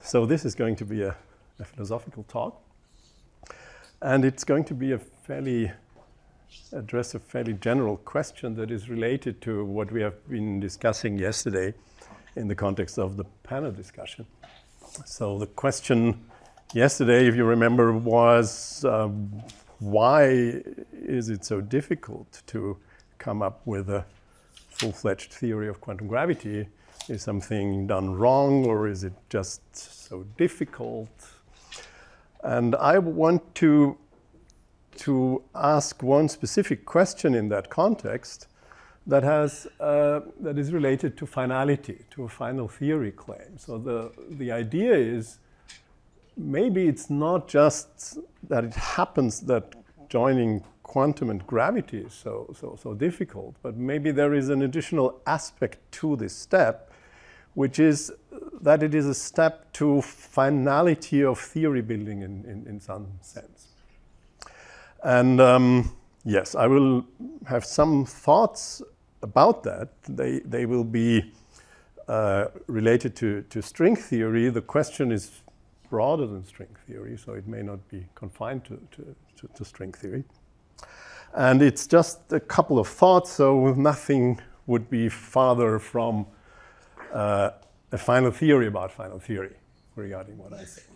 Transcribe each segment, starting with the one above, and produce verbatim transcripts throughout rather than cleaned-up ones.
So this is going to be a, a philosophical talk. And it's going to be a fairly, address a fairly general question that is related to what we have been discussing yesterday in the context of the panel discussion. So the question yesterday, if you remember, was um, why is it so difficult to come up with a full-fledged theory of quantum gravity? Is something done wrong, or is it just so difficult? And I want to, to ask one specific question in that context that, has, uh, that is related to finality, to a final theory claim. So the, the idea is, maybe it's not just that it happens that joining quantum and gravity is so, so, so difficult, but maybe there is an additional aspect to this step, which is that it is a step to finality of theory building in, in, in some sense. And um, yes, I will have some thoughts about that. They, they will be uh, related to, to string theory. The question is broader than string theory, so it may not be confined to, to, to, to string theory. And it's just a couple of thoughts, so nothing would be farther from uh, a final theory about final theory regarding what I say.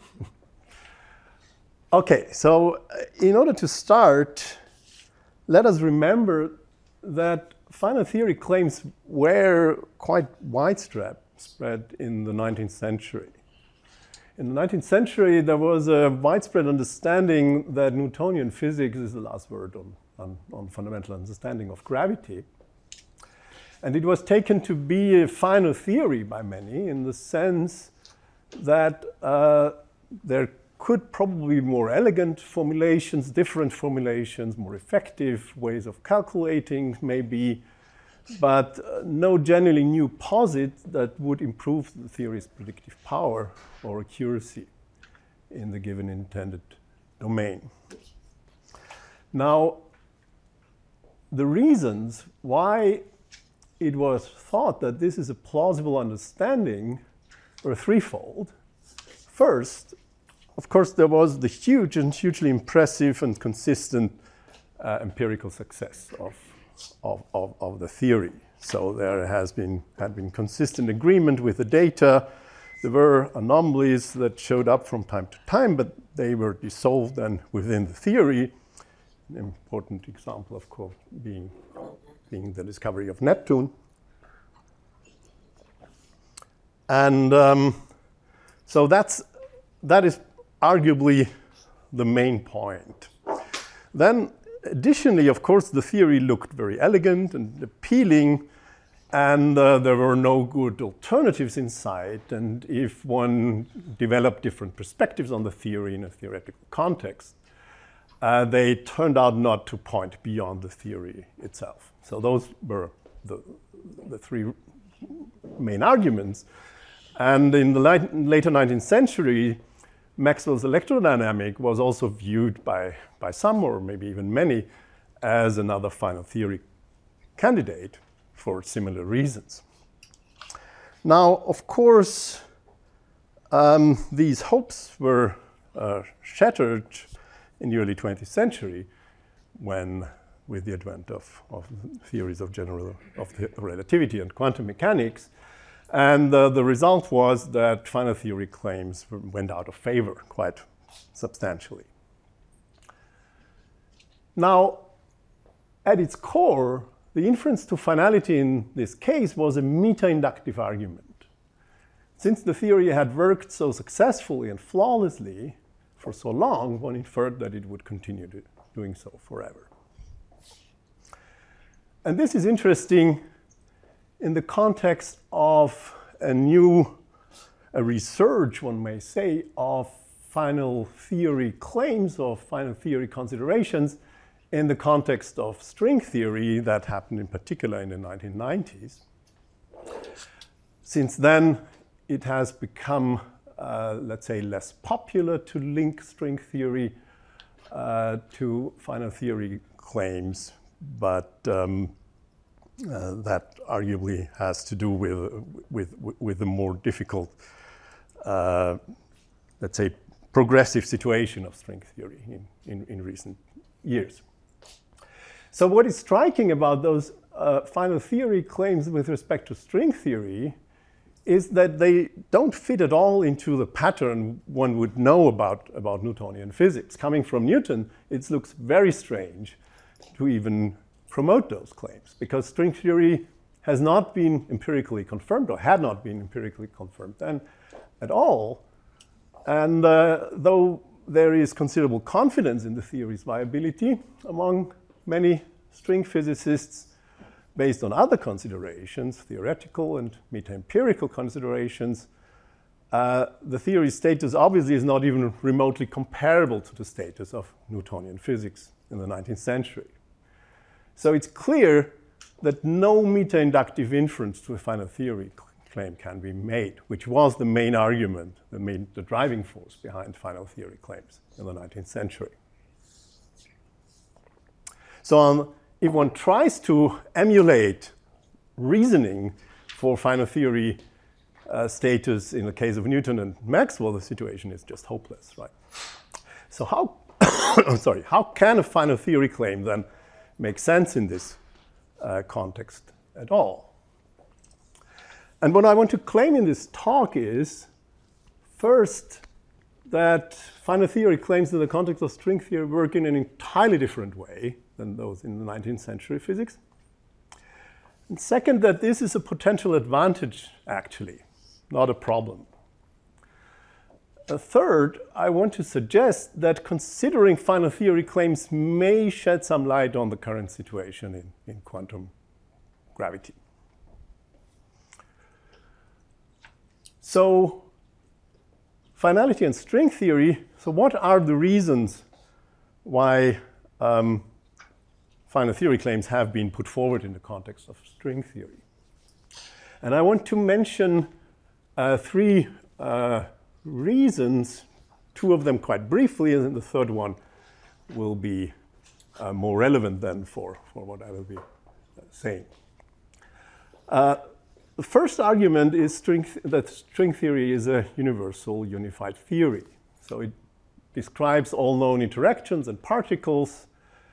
Okay, so in order to start, let us remember that final theory claims were quite widespread spread in the nineteenth century. In the nineteenth century, there was a widespread understanding that Newtonian physics is the last word on, on, on fundamental understanding of gravity. And it was taken to be a final theory by many in the sense that uh, there could probably be more elegant formulations, different formulations, more effective ways of calculating maybe, but uh, no genuinely new posit that would improve the theory's predictive power or accuracy in the given intended domain. Now, the reasons why it was thought that this is a plausible understanding were threefold. First, of course, there was the huge and hugely impressive and consistent uh, empirical success of, of, of, of the theory. So there has been, had been consistent agreement with the data. There were anomalies that showed up from time to time, but they were dissolved then within the theory. An important example, of course, being being the discovery of Neptune. And um, so that's, that is arguably the main point. Then, additionally, of course, the theory looked very elegant and appealing, and uh, there were no good alternatives in sight. And if one developed different perspectives on the theory in a theoretical context, uh, they turned out not to point beyond the theory itself. So those were the, the three main arguments. And in the later nineteenth century, Maxwell's electrodynamic was also viewed by, by some, or maybe even many, as another final theory candidate for similar reasons. Now, of course, um, these hopes were uh, shattered in the early twentieth century when, with the advent of, of theories of general of relativity and quantum mechanics. And uh, the result was that final theory claims went out of favor quite substantially. Now, at its core, the inference to finality in this case was a meta-inductive argument. Since the theory had worked so successfully and flawlessly for so long, one inferred that it would continue to doing so forever. And this is interesting in the context of a new, a research, one may say, of final theory claims, of final theory considerations in the context of string theory that happened in particular in the nineteen nineties. Since then, it has become, uh, let's say, less popular to link string theory uh, to final theory claims, but um, uh, that arguably has to do with, with, with the more difficult uh, let's say, progressive situation of string theory in, in, in recent years. So what is striking about those uh, final theory claims with respect to string theory is that they don't fit at all into the pattern one would know about, about Newtonian physics. Coming from Newton, it looks very strange to even promote those claims, because string theory has not been empirically confirmed, or had not been empirically confirmed then at all. And uh, though there is considerable confidence in the theory's viability among many string physicists, based on other considerations, theoretical and meta-empirical considerations, uh, the theory's status obviously is not even remotely comparable to the status of Newtonian physics in the nineteenth century. So it's clear that no meta-inductive inference to a final theory claim can be made, which was the main argument, the, main, the driving force behind final theory claims in the nineteenth century. So um, if one tries to emulate reasoning for final theory uh, status in the case of Newton and Maxwell, the situation is just hopeless, right? So how, I'm sorry, how can a final theory claim then make sense in this uh, context at all? And what I want to claim in this talk is, first, that final theory claims in the context of string theory work in an entirely different way than those in the nineteenth century physics. And second, that this is a potential advantage, actually, not a problem. A third, I want to suggest that considering final theory claims may shed some light on the current situation in, in quantum gravity. So, finality and string theory, so what are the reasons why um, final theory claims have been put forward in the context of string theory? And I want to mention uh, three uh, reasons, two of them quite briefly, and then the third one will be uh, more relevant then for, for what I will be uh, saying. Uh, the first argument is string th that string theory is a universal unified theory. So it describes all known interactions and particles,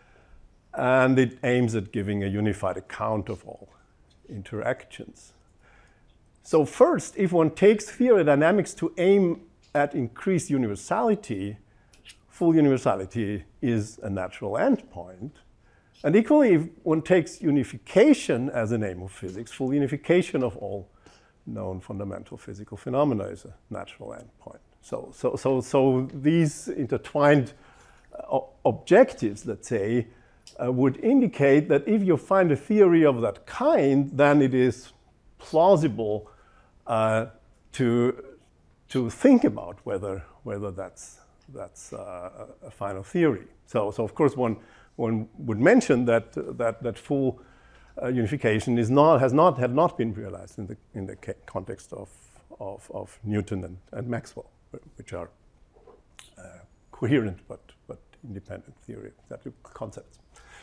and it aims at giving a unified account of all interactions. So first, if one takes theory dynamics to aim at increased universality, full universality is a natural endpoint. And equally, if one takes unification as an aim of physics, full unification of all known fundamental physical phenomena is a natural endpoint. So, so, so, so these intertwined uh, objectives, let's say, uh, would indicate that if you find a theory of that kind, then it is plausible uh, to, to think about whether, whether that's, that's uh, a final theory. So, so of course, one, one would mention that, uh, that, that full uh, unification is not, has not, had not been realized in the, in the context of, of, of Newton and, and Maxwell, which are uh, coherent but, but independent theory concepts.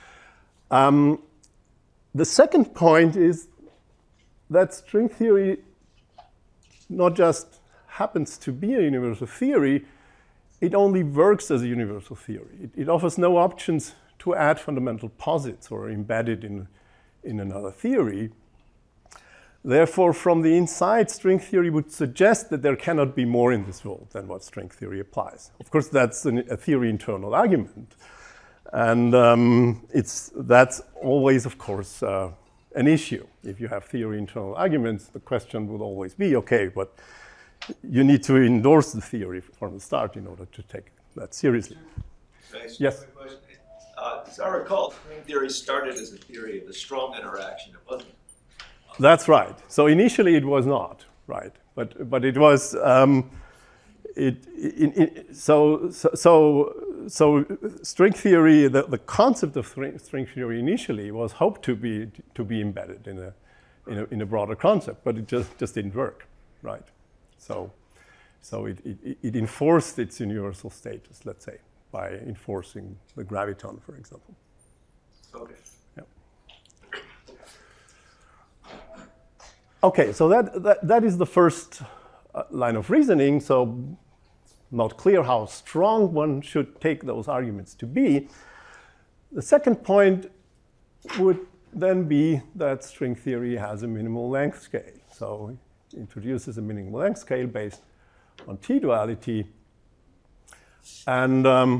Um, the second point is that string theory not just happens to be a universal theory, it only works as a universal theory. It, it offers no options to add fundamental posits or embed it in, in another theory. Therefore, from the inside, string theory would suggest that there cannot be more in this world than what string theory applies. Of course, that's an, a theory internal argument. And um, it's, that's always, of course, uh, an issue. If you have theory internal arguments, the question would always be, okay, but you need to endorse the theory from the start in order to take that seriously. Thanks. Yes? Uh, as I recall, string theory started as a theory of the strong interaction. It wasn't. That's right. So initially it was not, right? But, but it was, um, it, it, it, so, so, so, so string theory, the, the concept of string theory initially was hoped to be, to be embedded in a, in a, in a broader concept, but it just, just didn't work, right? So, so it, it, it enforced its universal status, let's say, by enforcing the graviton, for example. Okay. Okay, so that, that, that is the first uh, line of reasoning. So not clear how strong one should take those arguments to be. The second point would then be that string theory has a minimal length scale. So it introduces a minimal length scale based on T-duality, and um,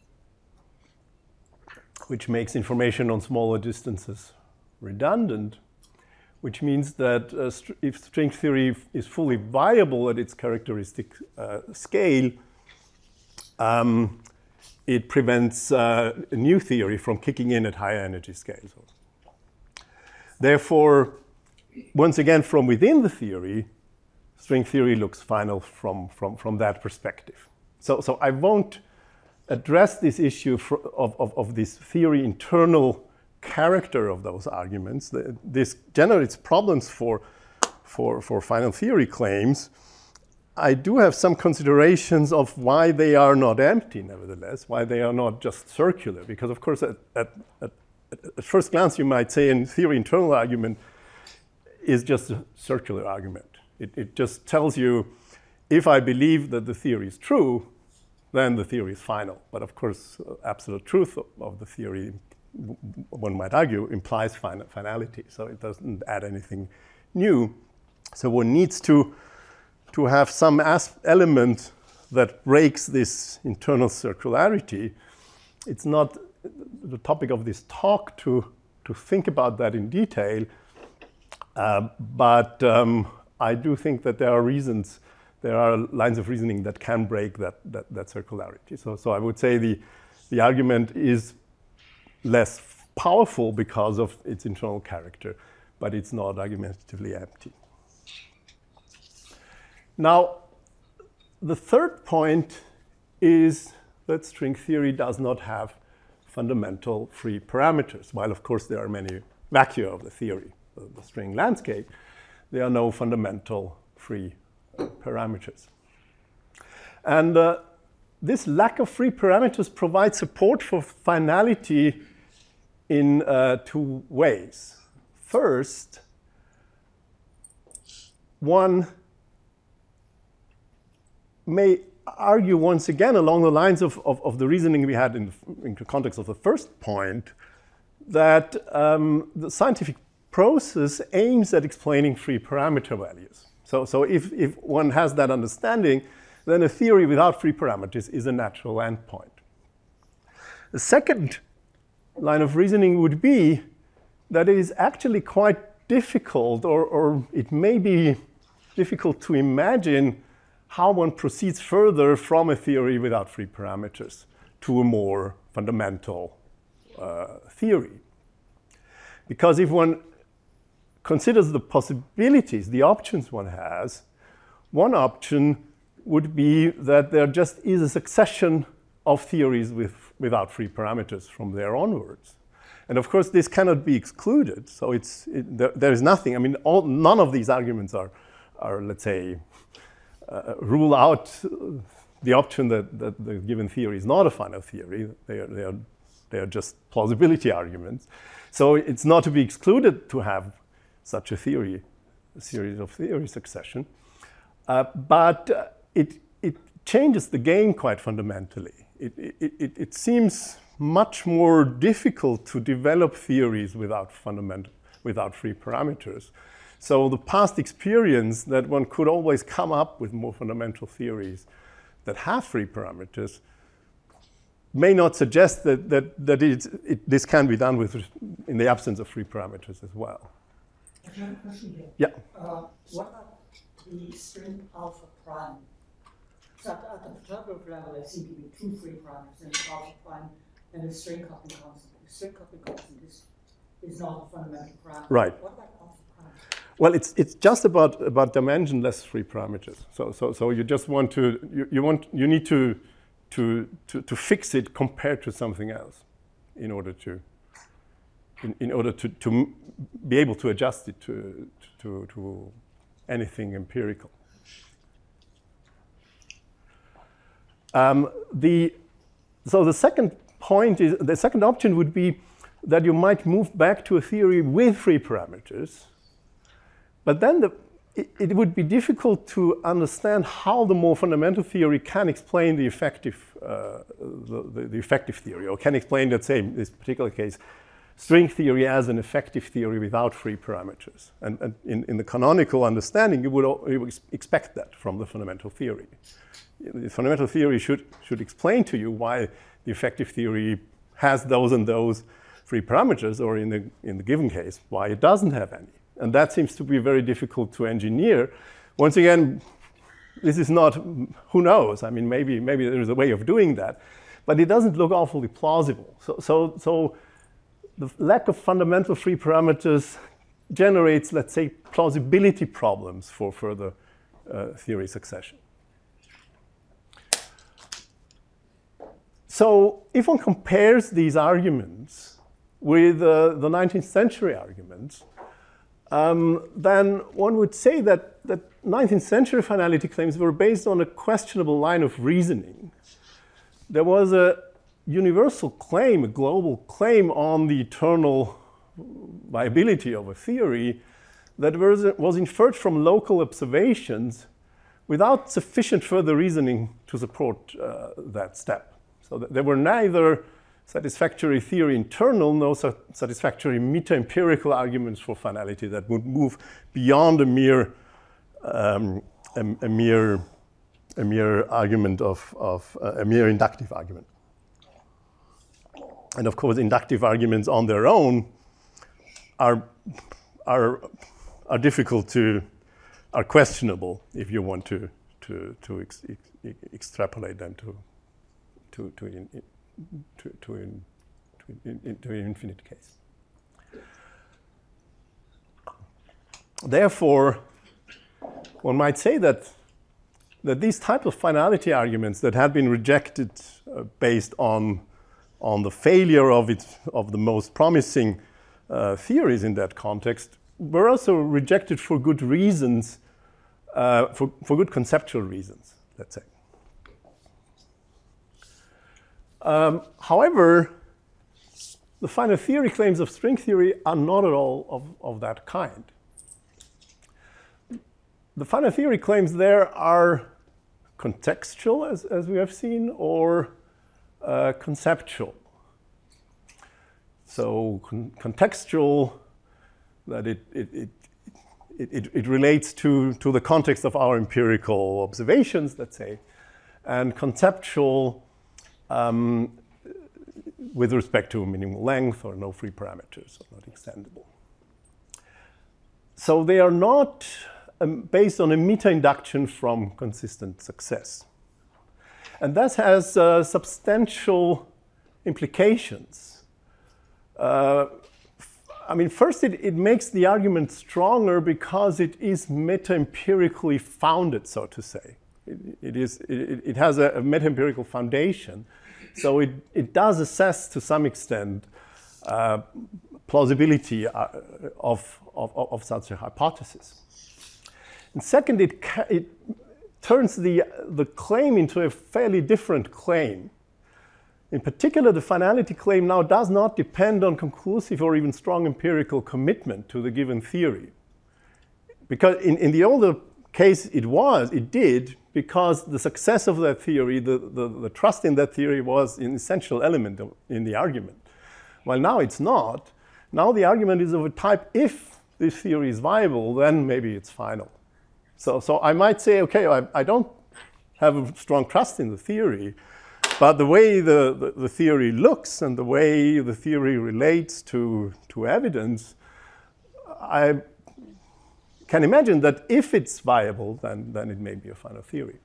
which makes information on smaller distances redundant, which means that uh, st if string theory is fully viable at its characteristic uh, scale, um, it prevents uh, a new theory from kicking in at higher energy scales. Therefore, once again, from within the theory, string theory looks final from, from, from that perspective. So, so I won't address this issue for, of, of, of this theory internal character of those arguments. The, this generates problems for, for, for final theory claims. I do have some considerations of why they are not empty, nevertheless, why they are not just circular. Because, of course, at, at, at, at first glance, you might say a theory internal argument is just a circular argument. It, it just tells you, if I believe that the theory is true, then the theory is final. But, of course, uh, absolute truth of, of the theory, one might argue, implies fin finality. So it doesn't add anything new. So one needs to to have some element that breaks this internal circularity. It's not the topic of this talk to, to think about that in detail, uh, but um, I do think that there are reasons, there are lines of reasoning that can break that, that, that circularity. So, so I would say the, the argument is less powerful because of its internal character, but it's not argumentatively empty. Now, the third point is that string theory does not have fundamental free parameters. While, of course, there are many vacua of the theory, the, the string landscape, there are no fundamental free uh, parameters. And uh, this lack of free parameters provides support for finality in uh, two ways. First, one may argue once again along the lines of, of, of the reasoning we had in, in the context of the first point, that um, the scientific process aims at explaining free parameter values. So, so if, if one has that understanding, then a theory without free parameters is a natural endpoint. The second line of reasoning would be that it is actually quite difficult, or, or it may be difficult to imagine how one proceeds further from a theory without free parameters to a more fundamental uh, theory. Because if one considers the possibilities, the options one has, one option would be that there just is a succession of theories with, without free parameters from there onwards. And of course, this cannot be excluded. So it's, it, there, there is nothing. I mean, all, none of these arguments are, are let's say, Uh, rule out the option that, that the given theory is not a final theory. They are, they are, they are just plausibility arguments. So it's not to be excluded to have such a theory, a series of theory succession. Uh, but uh, it, it changes the game quite fundamentally. It, it, it, it seems much more difficult to develop theories without fundamental, without free parameters. So the past experience that one could always come up with more fundamental theories that have free parameters may not suggest that, that, that it's, it, this can be done with, in the absence of free parameters as well. I have a question here. Yeah. Uh, what about the string alpha prime? So at, at the photograph level, I see to be two free parameters, and alpha prime and the string coupling constant. The string coupling constant is, is not a fundamental parameter. Right. What about alpha prime? Well, it's, it's just about, about dimensionless free parameters. So, so, so you just want to, you, you, want, you need to, to, to, to fix it compared to something else in order to, in, in order to, to be able to adjust it to, to, to anything empirical. Um, the, so the second point is, the second option would be that you might move back to a theory with free parameters. But then the it, it would be difficult to understand how the more fundamental theory can explain the effective, uh, the, the, the effective theory, or can explain, let's say, in this particular case, string theory as an effective theory without free parameters. And, and in, in the canonical understanding, you would, you would expect that from the fundamental theory. The fundamental theory should, should explain to you why the effective theory has those and those free parameters, or in the, in the given case, why it doesn't have any. And that seems to be very difficult to engineer. Once again, this is not, who knows? I mean, maybe, maybe there's a way of doing that, but it doesn't look awfully plausible. So, so, so the lack of fundamental free parameters generates, let's say, plausibility problems for further uh, theory succession. So if one compares these arguments with uh, the nineteenth century arguments, um, then one would say that, that nineteenth century finality claims were based on a questionable line of reasoning. There was a universal claim, a global claim on the eternal viability of a theory that was, was inferred from local observations without sufficient further reasoning to support uh, that step. So that there were neither satisfactory theory internal, no satisfactory meta-empirical arguments for finality that would move beyond a mere, um, a, a mere, a mere argument of, of uh, a mere inductive argument. And of course, inductive arguments on their own are, are, are difficult to, are questionable if you want to, to, to ex, ex, extrapolate them to, to, to, in, to, to, in, to, in, in, to an infinite case. Therefore, one might say that, that these types of finality arguments that had been rejected uh, based on on the failure of, it, of the most promising uh, theories in that context, were also rejected for good reasons, uh, for, for good conceptual reasons, let's say. Um, however, the final theory claims of string theory are not at all of, of that kind. The final theory claims there are contextual, as, as we have seen, or Uh, conceptual. So con contextual, that it, it, it, it, it relates to, to the context of our empirical observations, let's say, and conceptual um, with respect to minimal length or no free parameters, or not extendable. So they are not um, based on a meta-induction from consistent success. And that has uh, substantial implications. Uh, I mean, first, it, it makes the argument stronger because it is meta-empirically founded, so to say. It, it, is, it, it has a, a meta-empirical foundation. So it, it does assess, to some extent, uh, plausibility uh, of, of, of such a hypothesis. And second, it, it turns the, the claim into a fairly different claim. In particular, the finality claim now does not depend on conclusive or even strong empirical commitment to the given theory. Because in, in the older case, it was, it did, because the success of that theory, the, the, the trust in that theory was an essential element of, in the argument. While now it's not. Now the argument is of a type, if this theory is viable, then maybe it's final. So, so I might say, okay, I, I don't have a strong trust in the theory, but the way the, the, the theory looks and the way the theory relates to, to evidence, I can imagine that if it's viable, then, then it may be a final theory.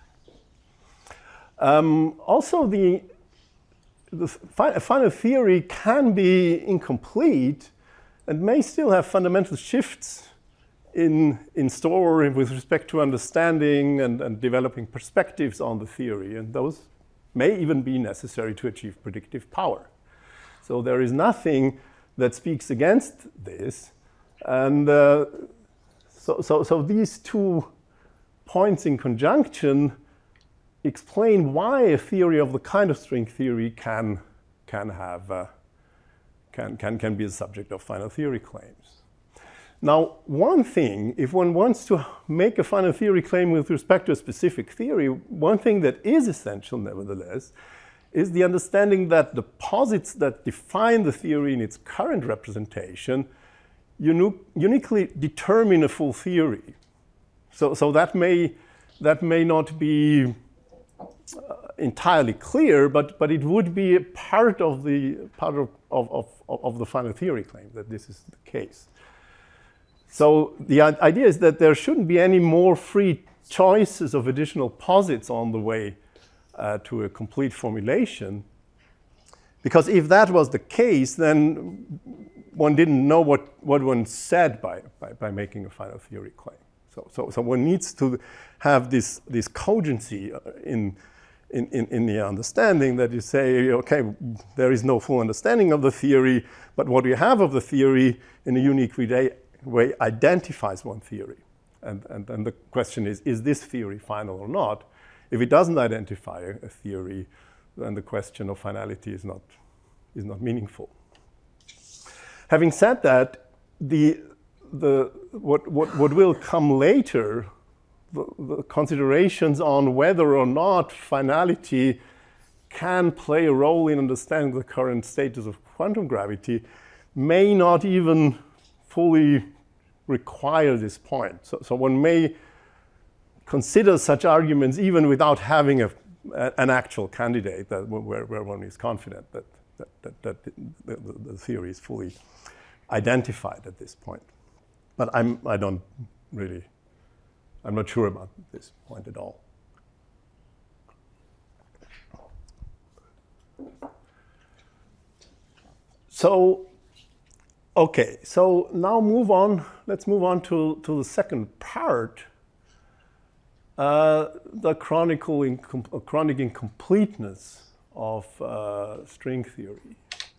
Um, also, the, the fi final theory can be incomplete and may still have fundamental shifts in, in store with respect to understanding and, and developing perspectives on the theory, and those may even be necessary to achieve predictive power. So there is nothing that speaks against this, and uh, so, so, so these two points in conjunction explain why a theory of the kind of string theory can, can, have, uh, can, can, can be the subject of final theory claims. Now, one thing, if one wants to make a final theory claim with respect to a specific theory, one thing that is essential, nevertheless, is the understanding that the posits that define the theory in its current representation uni uniquely determine a full theory. So, so that may that may not be uh, entirely clear, but but it would be a part of the part of, of, of, of the final theory claim that this is the case. So the idea is that there shouldn't be any more free choices of additional posits on the way uh, to a complete formulation, because if that was the case, then one didn't know what, what one said by, by, by making a final theory claim. So, so, so one needs to have this, this cogency in, in, in, in the understanding that you say, okay, there is no full understanding of the theory, but what we have of the theory in a unique way, way identifies one theory. And, and, and the question is, is this theory final or not? If it doesn't identify a, a theory, then the question of finality is not, is not meaningful. Having said that, the, the, what, what, what will come later, the, the considerations on whether or not finality can play a role in understanding the current status of quantum gravity, may not even fully require this point. So, so one may consider such arguments even without having a, a, an actual candidate that, where, where one is confident that, that, that, that the, the, the theory is fully identified at this point. But I'm, I don't really, I'm not sure about this point at all. So, okay, so now move on, let's move on to, to the second part, uh, the chronicle incom uh, chronic incompleteness of uh, string theory.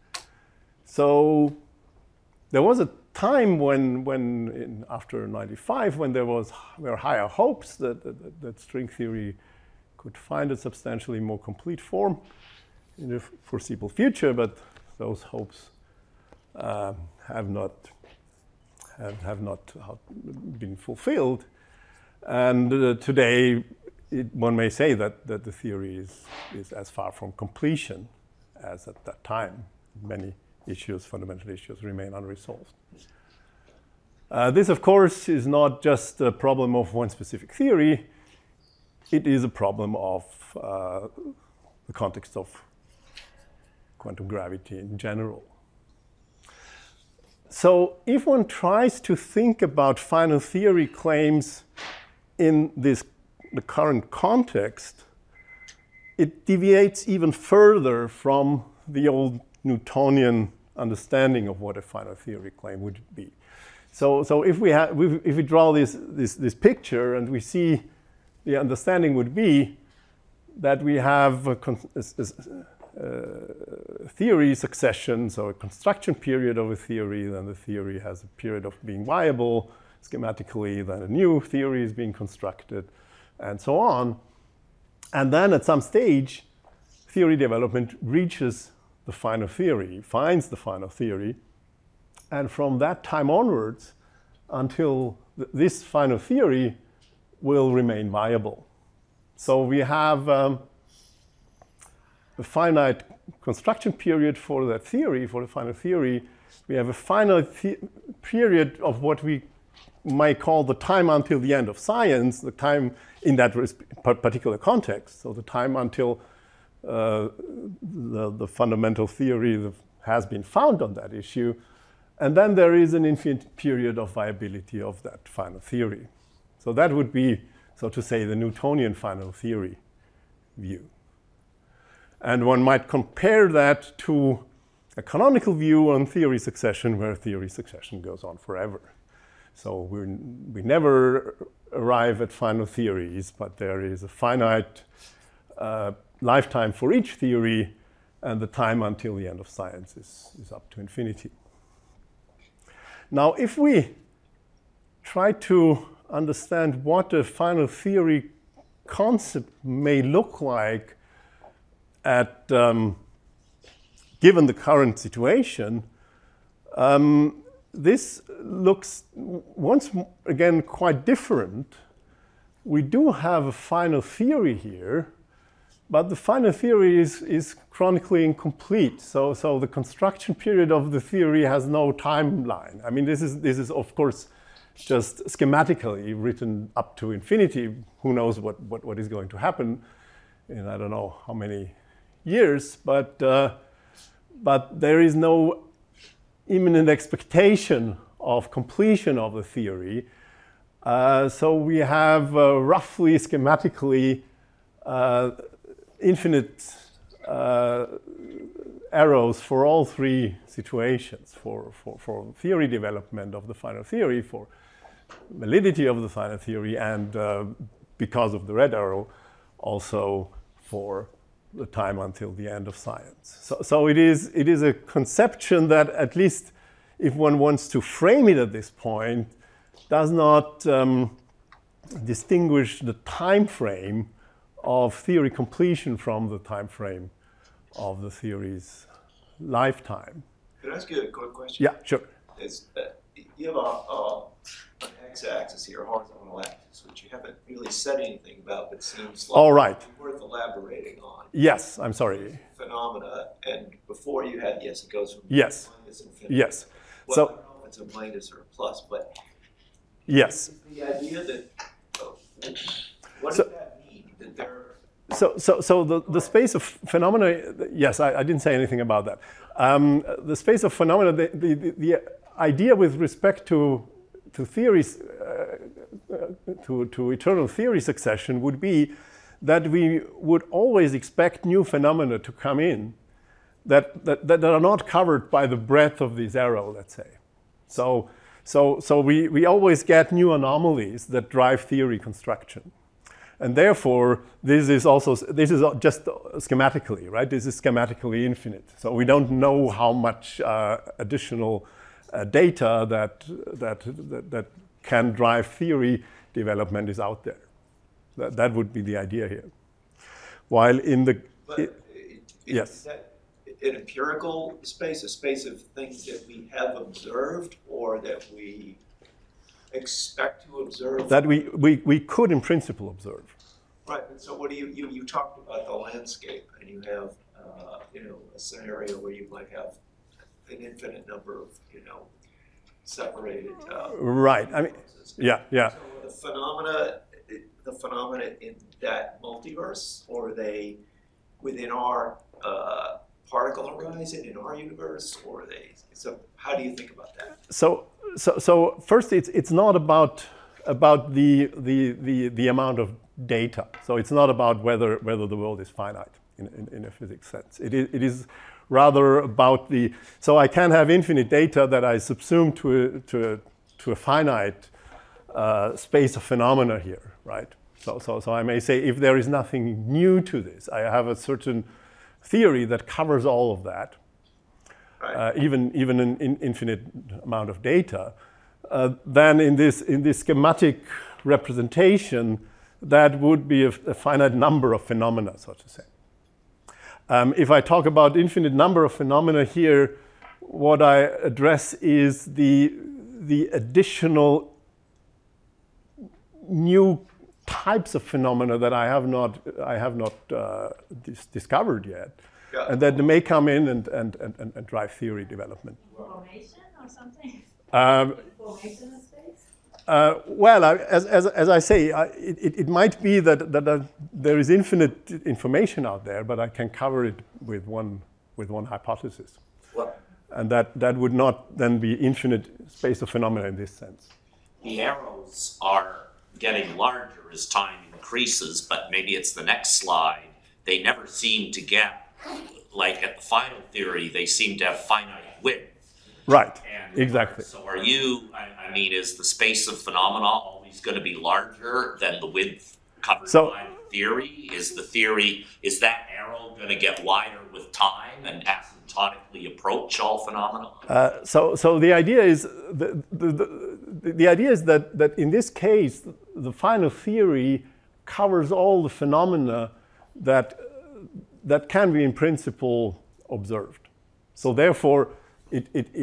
So there was a time when, when in, after ninety-five, when there was were higher hopes that, that, that string theory could find a substantially more complete form in the foreseeable future, but those hopes uh, have not have, have not been fulfilled. And uh, today, it, one may say that, that the theory is, is as far from completion as at that time. Many issues, fundamental issues, remain unresolved. Uh, this, of course, is not just a problem of one specific theory. It is a problem of uh, the context of quantum gravity in general. So if one tries to think about final theory claims in this, the current context, it deviates even further from the old Newtonian understanding of what a final theory claim would be. So, so if, we have, if we draw this, this, this picture and we see the understanding would be that we have a, a, a theory succession, so a construction period of a theory, then the theory has a period of being viable schematically, then a new theory is being constructed, and so on. And then at some stage, theory development reaches the final theory, finds the final theory, and from that time onwards until th this final theory will remain viable. So we have um, a finite construction period for that theory, for the final theory. We have a finite period of what we might call the time until the end of science, the time in that particular context. So the time until uh, the, the fundamental theory has been found on that issue. And then there is an infinite period of viability of that final theory. So that would be, so to say, the Newtonian final theory view. And one might compare that to a canonical view on theory succession, where theory succession goes on forever. So we we never arrive at final theories, but there is a finite uh, lifetime for each theory, and the time until the end of science is, is up to infinity. Now, if we try to understand what a final theory concept may look like at, um, given the current situation, um, this looks once again quite different. We do have a final theory here, but the final theory is, is chronically incomplete. So, so the construction period of the theory has no timeline. I mean, this is, this is of course just schematically written up to infinity. Who knows what, what, what is going to happen in I don't know how many years, but, uh, but there is no imminent expectation of completion of the theory. Uh, so we have uh, roughly schematically uh, infinite uh, arrows for all three situations, for, for, for theory development of the final theory, for validity of the final theory, and uh, because of the red arrow, also for the time until the end of science. So, so it is, it is a conception that, at least if one wants to frame it at this point, does not um, distinguish the time frame of theory completion from the time frame of the theory's lifetime. Can I ask you a quick question? Yeah, sure. Is, uh, you have a, a, an x-axis here, a horizontal axis, which you haven't really said anything about, but seems like All right. worth elaborating on. Yes, I'm sorry. Phenomena, and before you had, yes, it goes from Yes. minus infinity. Yes. Well, So, I don't know if it's a minus or a plus, but yes. the idea that, oh, what So- does that mean? That there, So, so, so the, the space of phenomena, yes, I, I didn't say anything about that. Um, the space of phenomena, the, the, the, the idea with respect to, to theories, uh, to, to eternal theory succession would be that we would always expect new phenomena to come in that, that, that are not covered by the breadth of this arrow, let's say. So, so, so we, we always get new anomalies that drive theory construction. And therefore, this is also, this is just schematically, right? This is schematically infinite. So we don't know how much uh, additional uh, data that, that, that, that can drive theory development is out there. That, that would be the idea here. While in the, but it, it, yes. Is that an empirical space, a space of things that we have observed or that we expect to observe? That we, we, we could in principle observe. Right, and so what do you, you, you talked about the landscape, and you have, uh, you know, a scenario where you might have an infinite number of, you know, separated. Uh, Right, I mean, universes. yeah, yeah. So the phenomena, the phenomena in that multiverse, or are they within our uh, particle horizon, in our universe, or are they, so how do you think about that? So, so, so first, it's it's not about about the the the the amount of data. So it's not about whether whether the world is finite in in, in a physics sense. It is it is rather about the. So I can have infinite data that I subsume to a, to a, to a finite uh, space of phenomena here, right? So so so I may say if there is nothing new to this, I have a certain theory that covers all of that. Right. Uh, even even an in infinite amount of data, uh, then in this in this schematic representation, that would be a, a finite number of phenomena, so to say. Um, if I talk about infinite number of phenomena here, what I address is the the additional new types of phenomena that I have not I have not uh, dis discovered yet. Yeah. And that they may come in and, and, and, and drive theory development. Formation or something? Um, Formation of space? uh, well, I, as, as, as I say, I, it, it might be that, that uh, there is infinite information out there, but I can cover it with one, with one hypothesis. Well, And that, that would not then be infinite space of phenomena in this sense. The arrows are getting larger as time increases, but maybe it's the next slide. They never seem to get, like at the final theory, they seem to have finite width. Right, And exactly. So are you, I, I mean, is the space of phenomena always going to be larger than the width covered So- by the theory? Is the theory, is that arrow going to get wider with time and asymptotically approach all phenomena? Uh, so, so the idea is the, the, the, the idea is that, that in this case, the final theory covers all the phenomena that that can be in principle observed. So therefore, it, it, it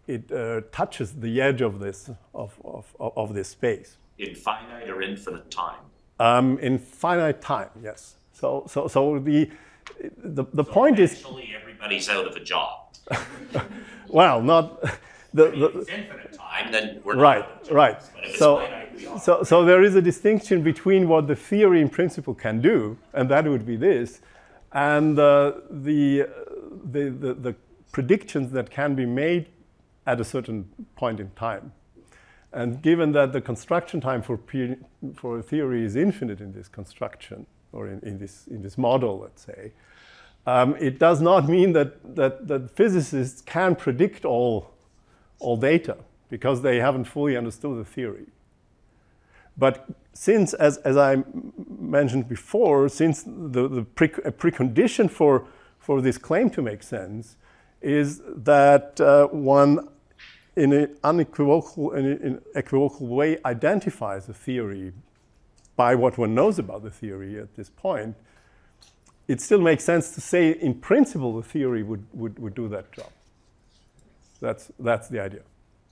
it uh, touches the edge of this of, of, of this space. In finite or infinite time? Um, in finite time, yes. So so so the the, the So point is, eventually everybody's out of a job. well, not the, I mean, the if it's infinite time, then we're right, not out of jobs. right. But if it's So, finite, we are. so, so there is a distinction between what the theory in principle can do, and that would be this, and uh, the, the, the, the predictions that can be made at a certain point in time. And given that the construction time for, pe- for a theory is infinite in this construction, or in, in, this, in this model, let's say, um, it does not mean that, that, that physicists can predict all all data, because they haven't fully understood the theory. But since, as, as I m- mentioned before, since the, the pre- a precondition for, for this claim to make sense is that uh, one, in an unequivocal, in an equivocal way, identifies the theory by what one knows about the theory at this point, it still makes sense to say, in principle, the theory would, would, would do that job. That's, that's the idea.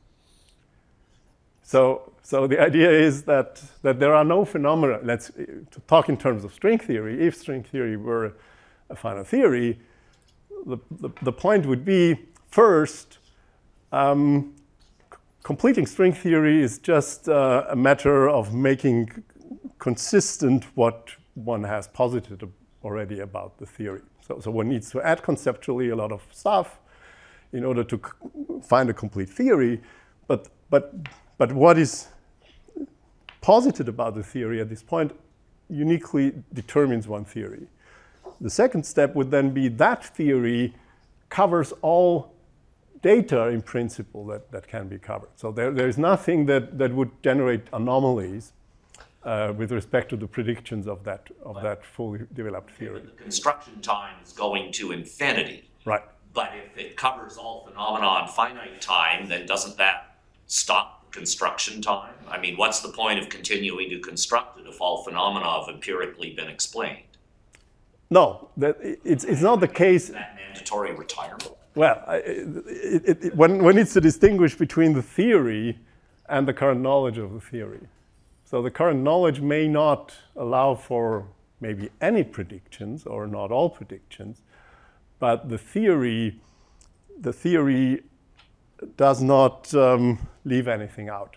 So, so the idea is that, that there are no phenomena, let's to talk in terms of string theory. If string theory were a final theory, the, the, the point would be, first, um, c- completing string theory is just uh, a matter of making consistent what one has posited already about the theory. So, so one needs to add conceptually a lot of stuff in order to c- find a complete theory, but, but, but what is posited about the theory at this point uniquely determines one theory. The second step would then be that theory covers all data in principle that, that can be covered. So there, there is nothing that, that would generate anomalies uh, with respect to the predictions of that, of that fully developed theory. The construction time is going to infinity. Right. But if it covers all phenomena in finite time, then doesn't that stop construction time? I mean, what's the point of continuing to construct it if all phenomena have empirically been explained? No, that, it's, it's not the case. Is that mandatory retirement? Well, I- it, it, it, one, one needs to distinguish between the theory and the current knowledge of the theory. So the current knowledge may not allow for maybe any predictions or not all predictions, but the theory, the theory does not um, leave anything out.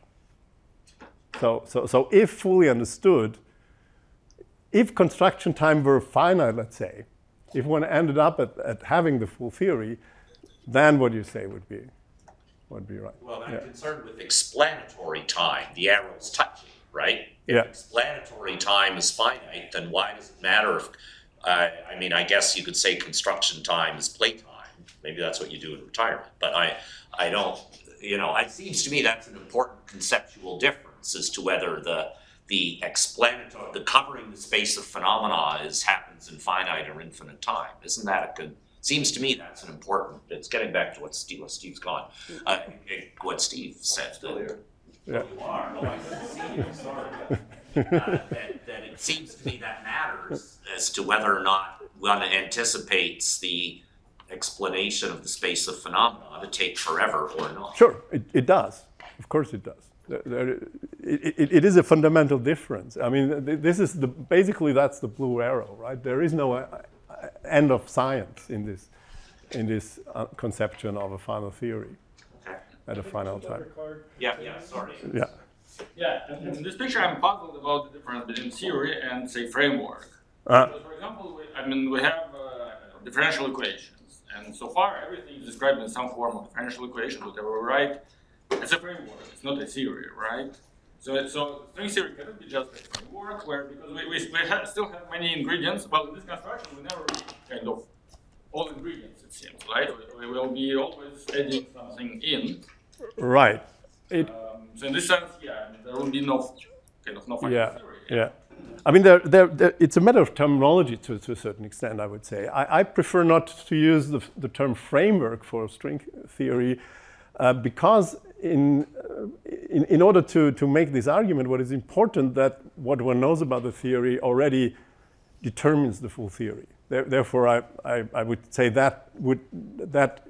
So, so, so if fully understood, if construction time were finite, let's say, if one ended up at, at having the full theory, then what you say would be, would be right. Well, I'm Yeah. concerned with explanatory time, the arrow's touching, right? If Yeah. explanatory time is finite, then why does it matter if, uh, I mean, I guess you could say construction time is playtime. Maybe that's what you do in retirement, but I, I don't, you know, it seems to me that's an important conceptual difference as to whether the, the explanatory, the covering the space of phenomena is, happens in finite or infinite time. Isn't that a good, seems to me that's an important, it's getting back to what Steve, what Steve's gone, uh, what Steve said. Still here. Yeah. You are, no, I couldn't see you, sorry. Uh, that, that it seems to me that matters as to whether or not one anticipates the explanation of the space of phenomena to take forever or not. Sure, it, it does. Of course it does. There, there, it, it, it is a fundamental difference. I mean, th- this is the, basically that's the blue arrow, right? There is no uh, uh, end of science in this, in this uh, conception of a final theory Okay. at a final time. Yeah, yeah, sorry. Yeah. Yeah, and in this picture, I'm puzzled about the difference between theory and, say, framework. Uh, Because, for example, we, I mean, we have uh, differential equations, and so far everything is described in some form of differential equation, whatever we write. It's a framework, it's not a theory, right? So, so string theory cannot be just a framework, where because we, we, we have, still have many ingredients. Well, in this construction, we never reach kind of all ingredients, it seems, right? We, we will be always adding something in. right. It, Um, so in this sense, yeah, I mean, there will be no kind of no final yeah, theory. yeah. I mean, there, there, there, it's a matter of terminology to, to a certain extent, I would say. I, I prefer not to use the, the term framework for string theory uh, because in, uh, in, in order to, to make this argument, what is important that what one knows about the theory already determines the full theory. There, therefore, I, I, I would say that, would, that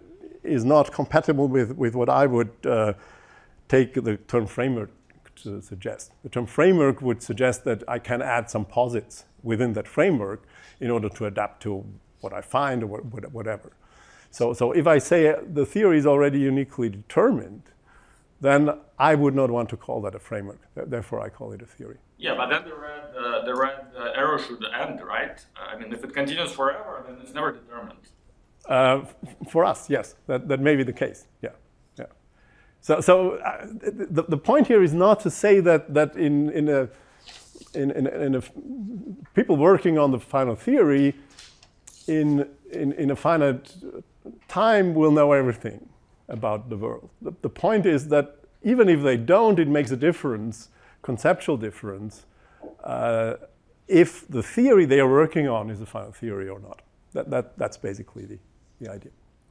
is not compatible with, with what I would uh, take the term framework to suggest. The term framework would suggest that I can add some posits within that framework in order to adapt to what I find or what, whatever. So, so if I say the theory is already uniquely determined, then I would not want to call that a framework. Therefore, I call it a theory. Yeah, but then the red, uh, the red uh, arrow should end, right? Uh, I mean, if it continues forever, then it's never determined. Uh, for us, yes, that, that may be the case. Yeah, yeah. So, so uh, the, the point here is not to say that that in in a in in, in a people working on the final theory in in in a finite time will know everything about the world. The, the point is that even if they don't, it makes a difference, conceptual difference, uh, if the theory they are working on is a final theory or not. That, that, that's basically the, the idea.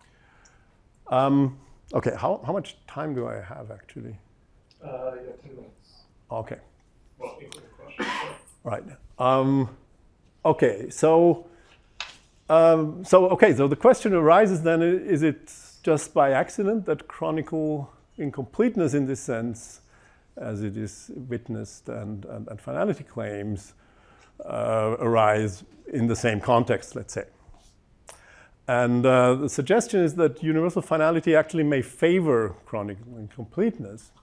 Um, okay, how, how much time do I have actually? Uh, you have ten minutes. Okay. Well, including questions. Right. Um, okay, so, um, so, okay, so the question arises then, is it just by accident that chronicle incompleteness in this sense, as it is witnessed and, and, and finality claims, uh, arise in the same context, let's say? And uh, the suggestion is that universal finality actually may favor chronicle incompleteness.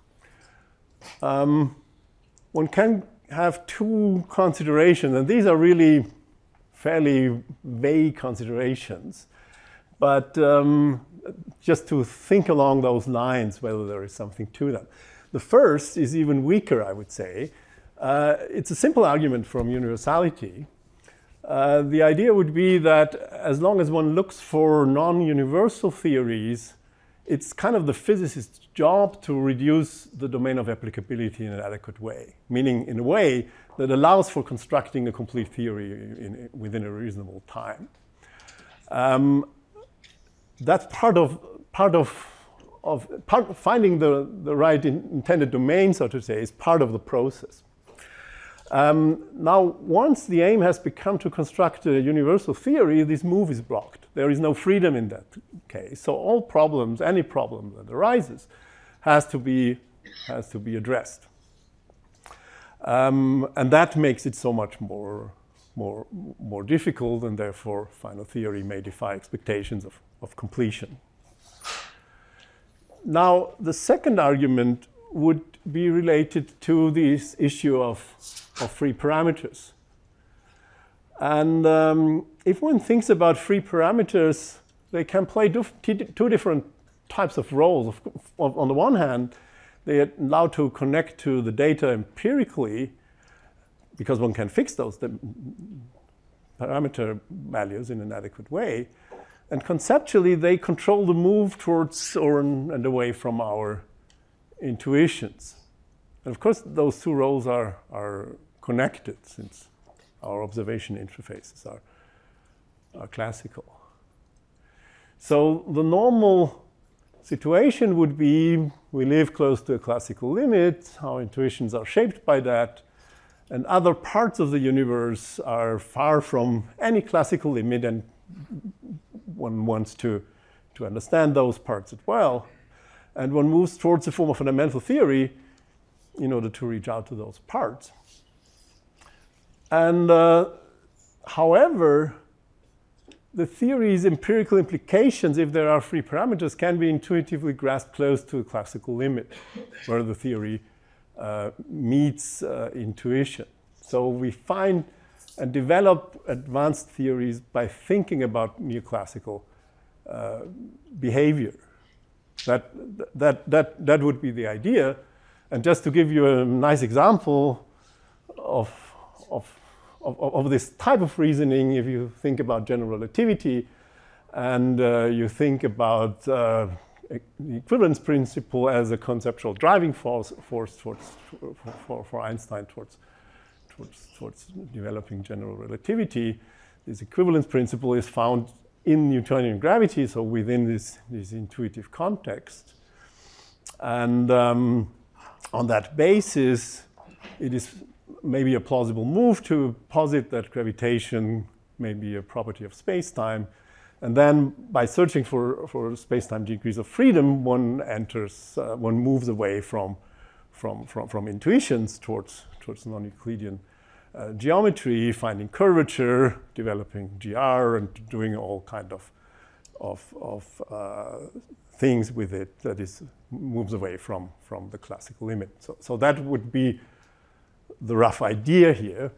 Um, one can have two considerations, and these are really fairly vague considerations, but um, just to think along those lines, whether there is something to them. The first is even weaker, I would say. Uh, it's a simple argument from universality. Uh, the idea would be that as long as one looks for non-universal theories, it's kind of the physicist's job to reduce the domain of applicability in an adequate way, meaning in a way that allows for constructing a complete theory in, in, within a reasonable time. Um, that's part of, part of, of part, finding the, the right in, intended domain, so to say, is part of the process. Um, now, once the aim has become to construct a universal theory, this move is blocked. There is no freedom in that case. So all problems, any problem that arises, has to be, has to be addressed. Um, and that makes it so much more, more, more difficult, and therefore final theory may defy expectations of, of completion. Now, the second argument would be related to this issue of, of free parameters. And um, if one thinks about free parameters, they can play two different types of roles. On the one hand, they are allowed to connect to the data empirically, because one can fix those parameter values in an adequate way. And conceptually, they control the move towards or and away from our intuitions. And of course, those two roles are, are connected, since our observation interfaces are, are classical. So the normal situation would be we live close to a classical limit, our intuitions are shaped by that, and other parts of the universe are far from any classical limit, and one wants to, to understand those parts as well. And one moves towards a form of fundamental theory in order to reach out to those parts. And uh, however, the theory's empirical implications, if there are free parameters, can be intuitively grasped close to a classical limit, where the theory uh, meets uh, intuition. So we find and develop advanced theories by thinking about neoclassical uh, behavior. That, that, that, that would be the idea. And just to give you a nice example of, of, of, of this type of reasoning, if you think about general relativity and uh, you think about uh, the equivalence principle as a conceptual driving force, force towards, for, for, for Einstein towards, towards, towards developing general relativity, this equivalence principle is found in Newtonian gravity, so within this, this intuitive context. And um, on that basis, it is maybe a plausible move to posit that gravitation may be a property of space-time, And then by searching for, for space-time degrees of freedom, one enters, uh, one moves away from, from, from, from intuitions towards, towards non-Euclidean uh, geometry, finding curvature, developing G R, and doing all kind of, of, of uh, things with it that is, moves away from, from the classical limit. So, so that would be the rough idea here.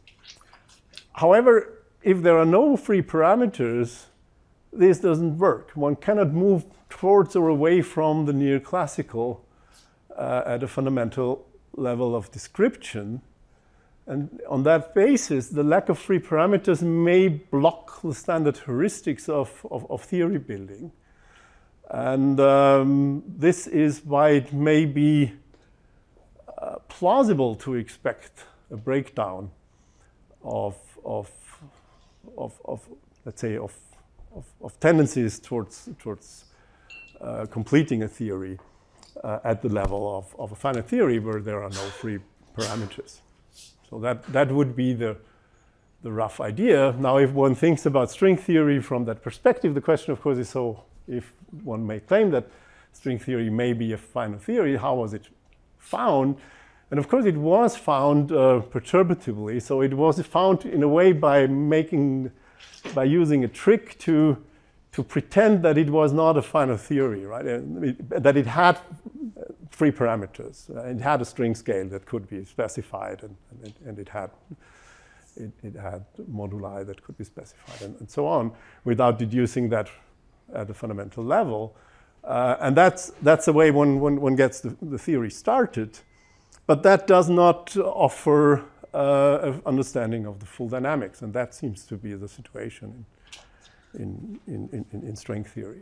However, if there are no free parameters, this doesn't work. One cannot move towards or away from the neoclassical uh, at a fundamental level of description. And on that basis, the lack of free parameters may block the standard heuristics of, of, of theory building. And um, this is why it may be uh, plausible to expect a breakdown of, of, of, of let's say, of Of, of tendencies towards, towards uh, completing a theory uh, at the level of, of a finite theory where there are no free parameters. So that, that would be the, the rough idea. Now, if one thinks about string theory from that perspective, the question, of course, is so if one may claim that string theory may be a finite theory, how was it found? And of course, it was found uh, perturbatively. So it was found in a way by making by using a trick to, to pretend that it was not a final theory, right? It, that it had free parameters. It had a string scale that could be specified, and, and, it, and it, had, it, it had moduli that could be specified, and, and so on, without deducing that at a fundamental level. Uh, and that's, that's the way one, one, one gets the, the theory started. But that does not offer Uh, of understanding of the full dynamics, and that seems to be the situation in, in, in, in, in string theory.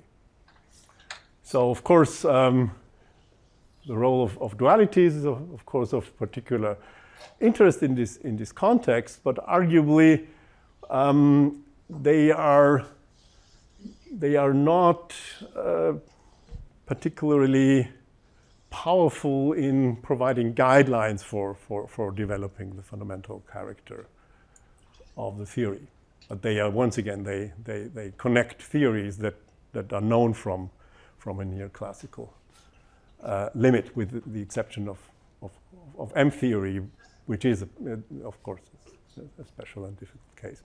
So, of course, um, the role of, of dualities is, of, of course, of particular interest in this, in this context, but arguably um, they are, they are not uh, particularly powerful in providing guidelines for, for, for developing the fundamental character of the theory. But they are, once again, they, they, they connect theories that, that are known from, from a neoclassical uh, limit, with the, the exception of, of, of M theory, which is, uh, of course, a, a special and difficult case.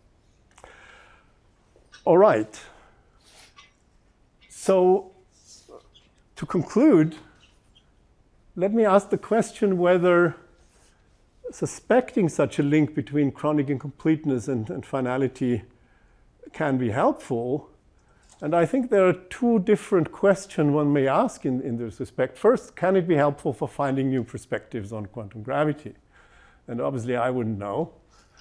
All right. So, to conclude, let me ask the question whether suspecting such a link between chronic incompleteness and, and finality can be helpful. And I think there are two different questions one may ask in, in this respect. First, can it be helpful for finding new perspectives on quantum gravity? And obviously, I wouldn't know.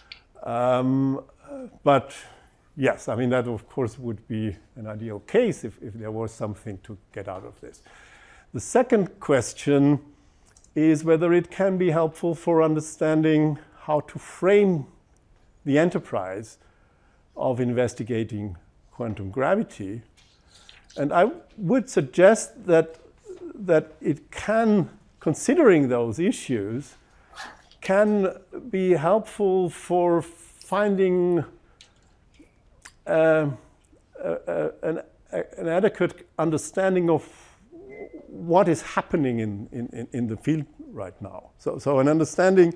Um, but yes, I mean, that of course would be an ideal case if, if there was something to get out of this. The second question is whether it can be helpful for understanding how to frame the enterprise of investigating quantum gravity. And I would suggest that, that it can, considering those issues, can be helpful for finding uh, a, a, an, a, an adequate understanding of what is happening in, in, in the field right now. So, so an understanding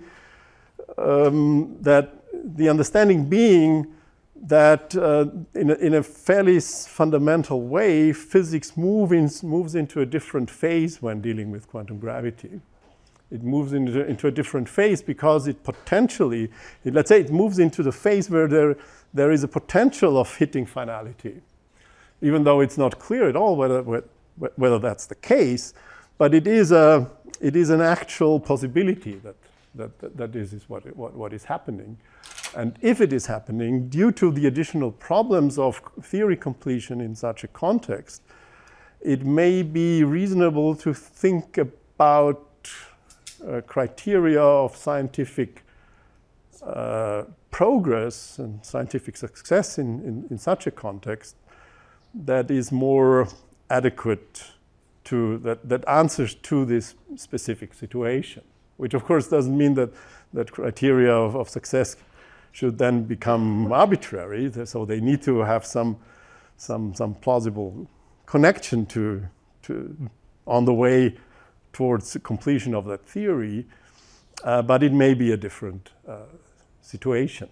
um, that the understanding being that uh, in, a, in a fairly fundamental way, physics move in, moves into a different phase when dealing with quantum gravity. It moves into, into a different phase because it potentially, it, let's say it moves into the phase where there, there is a potential of hitting finality, even though it's not clear at all whether, whether that's the case, but it is, a, it is an actual possibility that, that, that, that this is what, what, what is happening. And if it is happening, due to the additional problems of theory completion in such a context, it may be reasonable to think about uh, criteria of scientific uh, progress and scientific success in, in, in such a context that is more adequate to, that, that answers to this specific situation, which of course doesn't mean that, that criteria of, of success should then become arbitrary. So they need to have some, some some plausible connection to to on the way towards the completion of that theory, uh, but it may be a different uh, situation.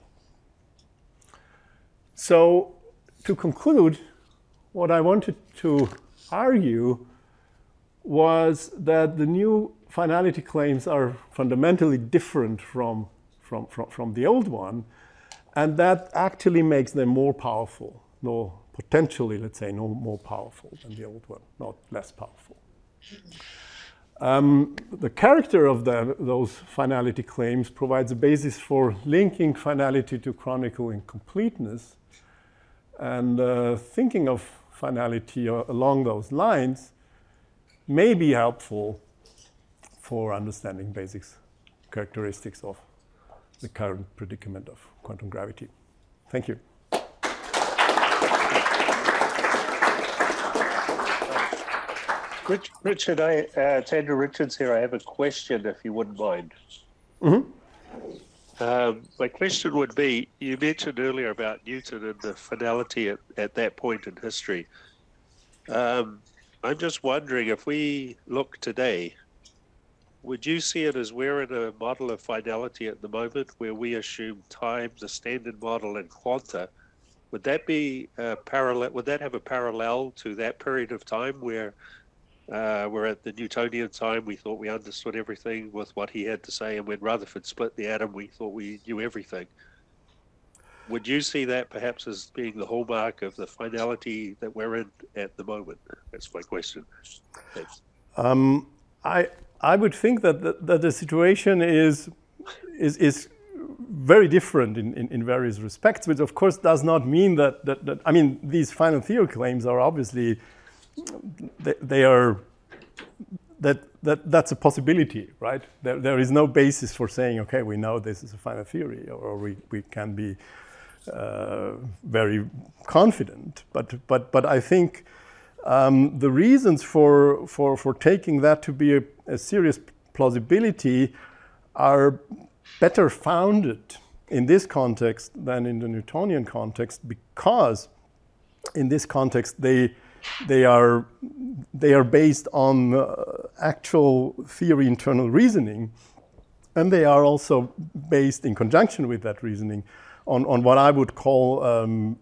So, to conclude, what I wanted to argue was that the new finality claims are fundamentally different from, from, from, from the old one, and that actually makes them more powerful, no, potentially, let's say, no more powerful than the old one, not less powerful. Um, the character of the, those finality claims provides a basis for linking finality to chronicle incompleteness, and uh, thinking of finality uh, along those lines may be helpful for understanding basic characteristics of the current predicament of quantum gravity. Thank you. Rich, Richard, I, uh, it's Andrew Richards here. I have a question, if you wouldn't mind. Mm-hmm. Um, my question would be, you mentioned earlier about Newton and the finality at, at that point in history. Um, I'm just wondering, if we look today, would you see it as we're in a model of finality at the moment where we assume time, the standard model, and quanta? Would that be a parallel? Would that have a parallel to that period of time where uh, we're at the Newtonian time? We thought we understood everything with what he had to say, and when Rutherford split the atom, we thought we knew everything. Would you see that perhaps as being the hallmark of the finality that we're in at the moment? That's my question. Thanks. Um, I I would think that the, that the situation is is is very different in, in, in various respects, which of course does not mean that, that, that I mean, these final theory claims are obviously, they, they are, that, that that's a possibility, right? There, there is no basis for saying, okay, we know this is a final theory, or we, we can be uh, very confident. But, but, but I think um, the reasons for, for, for taking that to be a, a serious plausibility are better founded in this context than in the Newtonian context, because in this context they they are they are based on uh, actual theory internal reasoning, and they are also based in conjunction with that reasoning on, on what I would call um,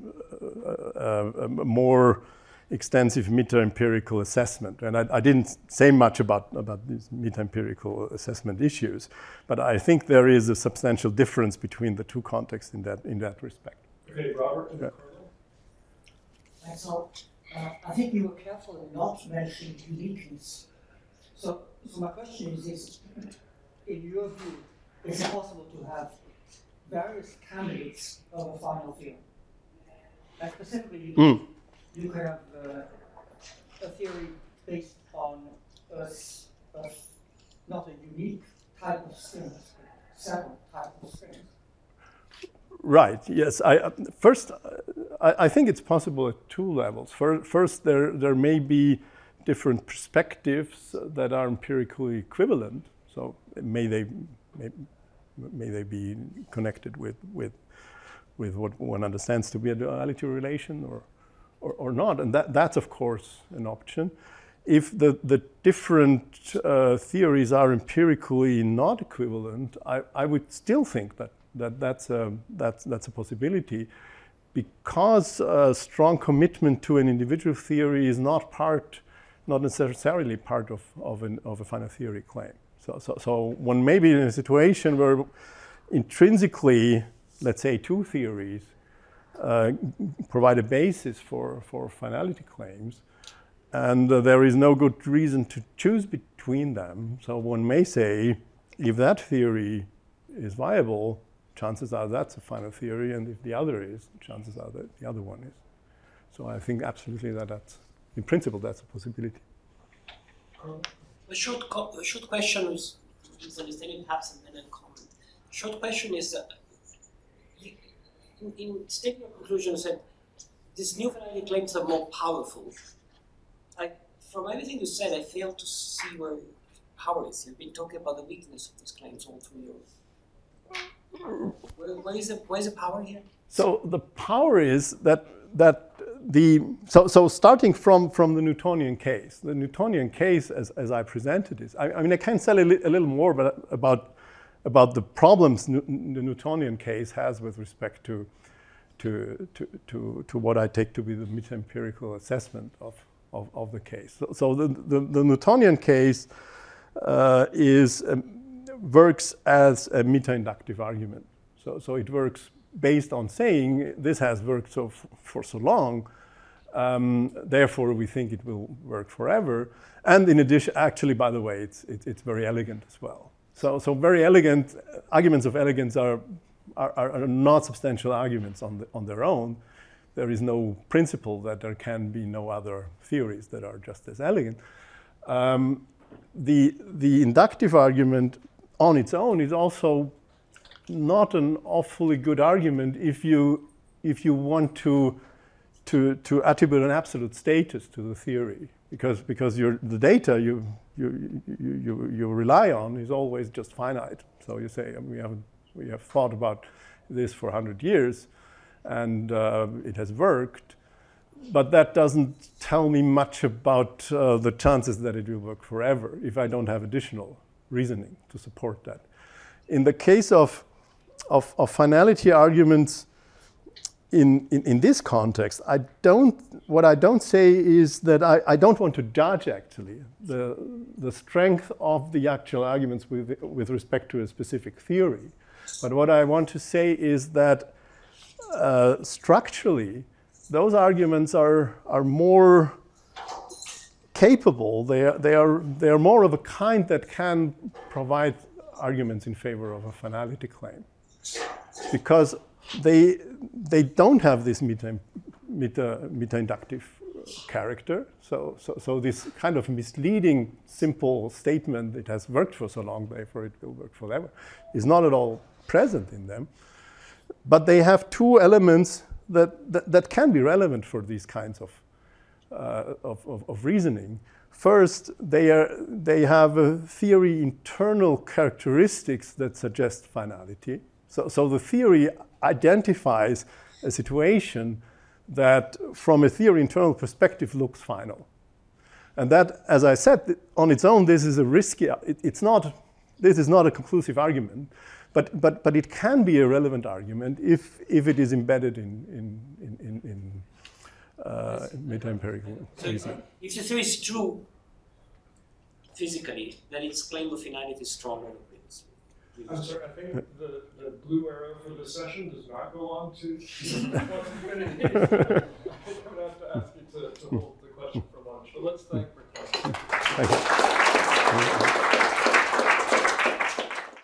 a, a more extensive meta-empirical assessment. And I, I didn't say much about, about these meta-empirical assessment issues, but I think there is a substantial difference between the two contexts in that, in that respect. Okay, Robert and Yeah. Carlo. So, uh, I think you were careful in not mentioning uniqueness. So, so my question is, is, in your view, is it possible to have various candidates of a final theory? Like specifically, you, Mm. you could have uh, a theory based on a, a, not a unique type of strings, but several types of strings. Right. Yes. I uh, first, uh, I, I think it's possible at two levels. First, first, there there may be different perspectives that are empirically equivalent. So may they may, may they be connected with with with what one understands to be a duality relation, or or, or not. And that that's of course an option. If the the different uh, theories are empirically not equivalent, I, I would still think that. That that's a that's that's a possibility, because a strong commitment to an individual theory is not part, not necessarily part of of, an, of a final theory claim. So so so one may be in a situation where intrinsically, let's say, two theories uh, provide a basis for for finality claims, and uh, there is no good reason to choose between them. So one may say, if that theory is viable, chances are that's a final theory, and if the other is, chances are that the other one is. So I think absolutely that that's, in principle, that's a possibility. A short, co- a short question is misunderstanding perhaps, and then a comment. Short question is, uh, you, in, in stating your conclusion, you said these new finality claims are more powerful. I, from everything you said, I fail to see where power is. You've been talking about the weakness of these claims all through your. Where, where is the where is the power here? So the power is that that the, so, so starting from, from the Newtonian case, the Newtonian case as, as I presented is, I, I mean, I can say a, li a little more but about, about the problems New the Newtonian case has with respect to, to, to, to, to what I take to be the meta-empirical assessment of, of, of the case. So, so the, the, the Newtonian case uh, is, um, works as a meta-inductive argument. So, so it works based on saying this has worked so f for so long, um, therefore we think it will work forever. And in addition, actually, by the way, it's, it, it's very elegant as well. So, so very elegant, arguments of elegance are, are, are not substantial arguments on, the, on their own. There is no principle that there can be no other theories that are just as elegant. Um, the, the inductive argument on its own is also not an awfully good argument if you, if you want to, to, to attribute an absolute status to the theory. Because, because your, the data you, you, you, you, you rely on is always just finite. So you say, we have, we have thought about this for one hundred years, and uh, it has worked. But that doesn't tell me much about uh, the chances that it will work forever if I don't have additional reasoning to support that. In the case of, of, of finality arguments, In, in, in this context, I don't, what I don't say is that I, I don't want to judge actually the, the strength of the actual arguments with, with respect to a specific theory. But what I want to say is that uh, structurally, those arguments are, are more capable. They are, they, are, they are more of a kind that can provide arguments in favor of a finality claim. Because They, they don't have this meta, meta, meta-inductive character. So, so, so this kind of misleading, simple statement, it has worked for so long, therefore it will work forever, is not at all present in them. But they have two elements that, that, that can be relevant for these kinds of, uh, of, of, of reasoning. First, they, are, they have a theory internal characteristics that suggest finality. So, so the theory identifies a situation that, from a theory internal perspective, looks final. And that, as I said, on its own, this is a risky, it, it's not, this is not a conclusive argument, but, but, but it can be a relevant argument if, if it is embedded in, in, in, in, in uh, meta-empirical reasoning. If the theory is true physically, then its claim of finality is stronger than Green's. I'm sorry, I think the, the blue arrow for the session does not go on to, to infinity.